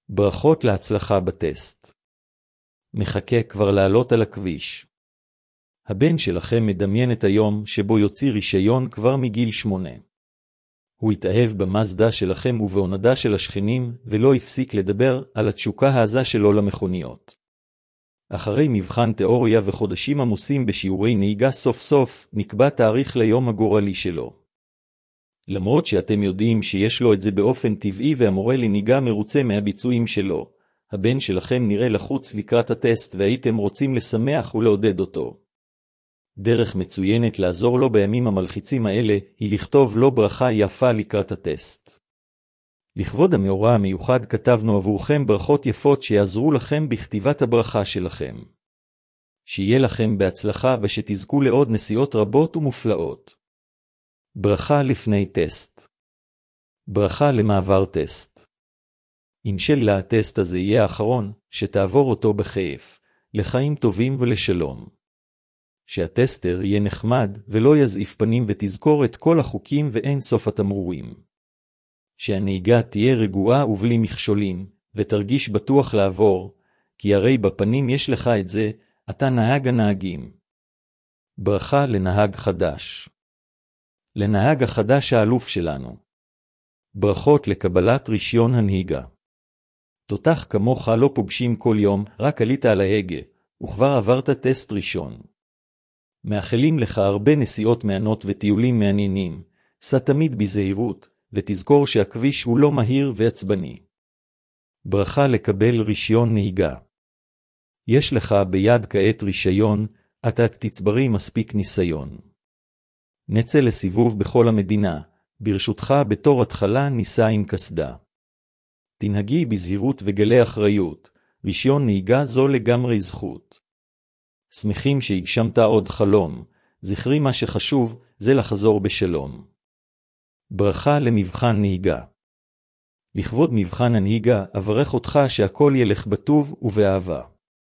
ברכות להצלחה בטסט. מחכה כבר לעלות על הכביש. הבן שלכם מדמיין את היום שבו יוציא רישיון כבר מגיל 8. הוא התאהב במזדה שלכם ובעונדה של השכנים, ולא הפסיק לדבר על התשוקה העזה שלו למכוניות. אחרי מבחן תיאוריה וחודשים עמוסים בשיעורי נהיגה, סוף סוף נקבע תאריך ליום הגורלי שלו. למרות שאתם יודעים שיש לו את זה באופן טבעי והמורה לנהיגה מרוצה מהביצועים שלו, הבן שלכם נראה לחוץ לקראת הטסט והייתם רוצים לשמח ולעודד אותו. דרך מצוינת לעזור לו בימים המלחיצים האלה היא לכתוב לו ברכה יפה לקראת הטסט. לכבוד המאורע המיוחד כתבנו עבורכם ברכות יפות שיעזרו לכם בכתיבת הברכה שלכם. שיהיה לכם בהצלחה ושתזכו לעוד נסיעות רבות ומופלאות. ברכה לפני טסט. ברכה למעבר טסט. אינשאללה הטסט הזה יהיה האחרון, שתעבור אותו בכיף, לחיים טובים ולשלום. שהטסטר יהיה נחמד ולא יזעיף פנים ותזכור את כל החוקים ואין סוף התמרורים. שהנהיגה תהיה רגועה ובלי מכשולים, ותרגיש בטוח לעבור, כי הרי בפנים יש לך את זה, אתה נהג הנהגים. ברכה לנהג חדש. לנהג החדש האלוף שלנו. ברכות לקבלת רישיון הנהיגה. תותח כמוך לא פוגשים כל יום, רק עלית על ההגה, וכבר עברת טסט ראשון. מאחלים לך הרבה נסיעות מענות וטיולים מעניינים, סע תמיד בזהירות, ותזכור שהכביש הוא לא מהיר ועצבני. ברכה לקבל רישיון נהיגה. יש לך ביד כעת רישיון, אתה תצברי מספיק ניסיון. נצא לסיבוב בכל המדינה, ברשותך בתור התחלה ניסה עם קסדה. תנהגי בזהירות וגלה אחריות, רישיון נהיגה זו לגמרי זכות. שמחים שהגשמת עוד חלום, זכרי מה שחשוב, זה לחזור בשלום. ברכה למבחן נהיגה. לכבוד מבחן הנהיגה, אברך אותך שהכל ילך בטוב ובאהבה.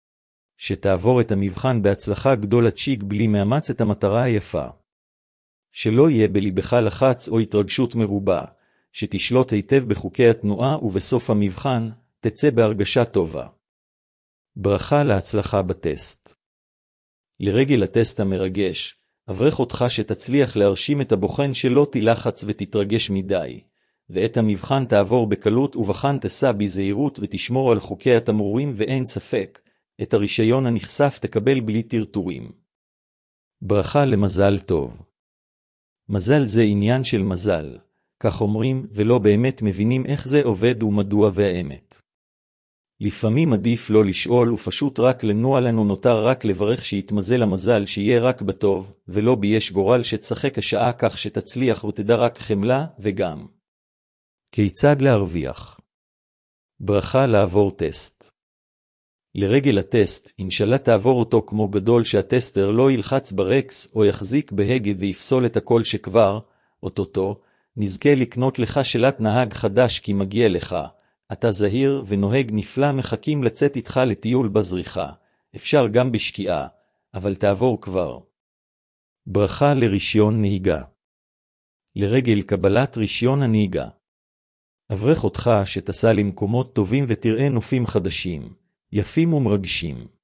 שתעבור את המבחן בהצלחה גדולה צ'יק בלי מאמץ את המטרה היפה. שלא יהיה בליבך לחץ או התרגשות מרובה, שתשלוט היטב בחוקי התנועה ובסוף המבחן, תצא בהרגשה טובה. ברכה להצלחה בטסט. לרגל הטסט המרגש, אברך אותך שתצליח להרשים את הבוחן שלא תלחץ ותתרגש מדי, ואת המבחן תעבור בקלות ובחן תסע בזהירות ותשמור על חוקי התמרורים ואין ספק, את הרישיון הנחשף תקבל בלי טרטורים. ברכה למזל טוב. מזל זה עניין של מזל, כך אומרים ולא באמת מבינים איך זה עובד ומדוע והאמת. לפעמים עדיף לא לשאול ופשוט רק לנוע לנו נותר רק לברך שיתמזל המזל שיהיה רק בטוב, ולא ביש גורל שתשחק השעה כך שתצליח ותדע רק חמלה וגם. כיצד להרוויח? ברכה לעבור טסט. לרגל הטסט, אינשאללה תעבור אותו כמו גדול שהטסטר לא ילחץ ברקס או יחזיק בהגה ויפסול את הכל שכבר, אותו, נזכה לקנות לך שלט נהג חדש כי מגיע לך. אתה זהיר ונוהג נפלא מחכים לצאת איתך לטיול בזריחה, אפשר גם בשקיעה, אבל תעבור כבר. ברכה לרישיון נהיגה. לרגל קבלת רישיון הנהיגה. אברך אותך שתסע למקומות טובים ותראה נופים חדשים, יפים ומרגשים.